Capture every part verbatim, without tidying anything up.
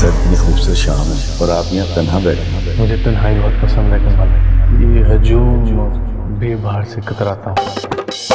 सर्दी खूबसूरत शाम है और आप यहाँ तन्हा बैठे हैं। मुझे तन्हाई बहुत पसंद है कमाल। ये हजूम बेबार से कतराता हूँ।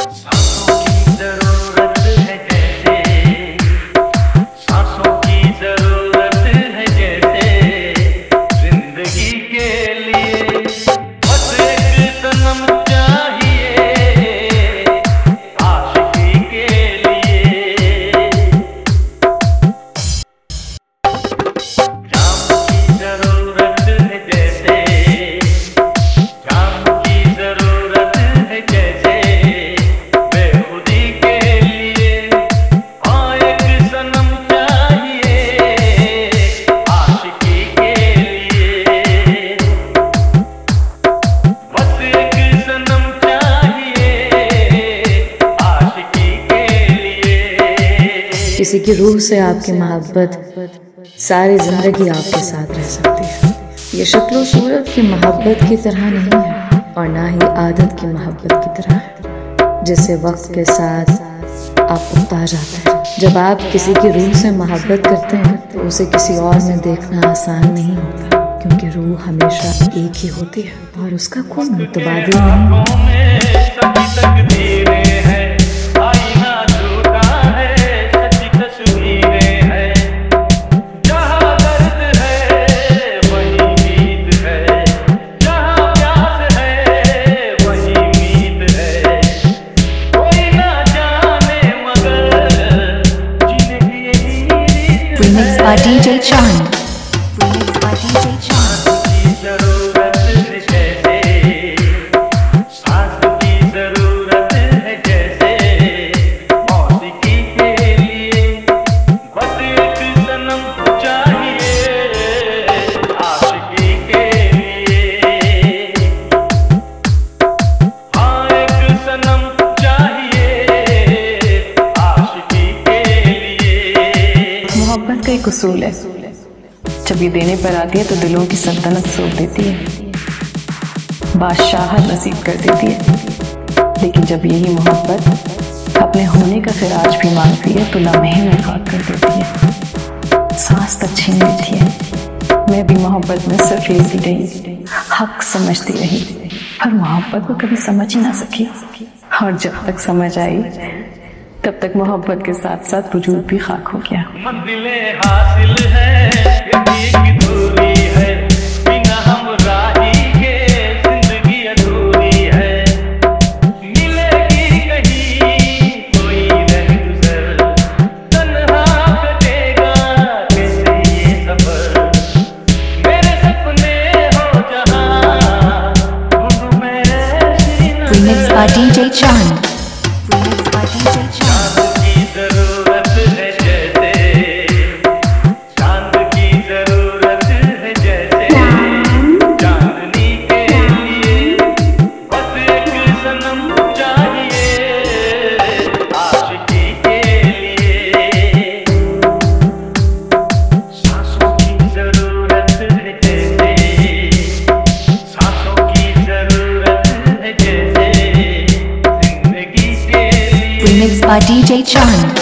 किसी की रूह से आपकी मोहब्बत सारी जिंदगी आपके साथ रह सकती है। ये शक्ल सूरत की मोहब्बत की तरह नहीं है और ना ही आदत की मोहब्बत की तरह है जिससे वक्त के साथ आप उगता जाते हैं। जब आप किसी की रूह से मोहब्बत करते हैं तो उसे किसी और में देखना आसान नहीं होता, क्योंकि रूह हमेशा एक ही होती है और उसका कोई मुतबादिल नहीं। Remixed by D J Chand. Remixed by D J Chand. मोहब्बत का एक उसूल है, जब ये देने पर आती है तो दिलों की सल्तनत सौंप देती है, बादशाहत नसीब कर देती है। लेकिन जब यही मोहब्बत अपने होने का खिराज भी मांगती है तो लम्हे में खाक कर देती है, सांस तक छीन लेती है। मैं भी मोहब्बत में सिर्फ लेती रही, हक समझती रही, पर मोहब्बत को कभी समझ ही ना सकी। और जब तक समझ आई तब तक मोहब्बत के साथ साथ वजूद भी खाक हो गया। मंजिलें हासिल है, की दूरी है, बिना हमराही के जिंदगी अधूरी है। मिलेगी कहीं कोई रहगुजर, तन्हा कटेगा कैसे ये सफर। मेरे सपने हो जहां ढूंढूं मैं Srinagar. Remixed by D J Chand. Remixed by D J Chand. Remixed by D J Chand.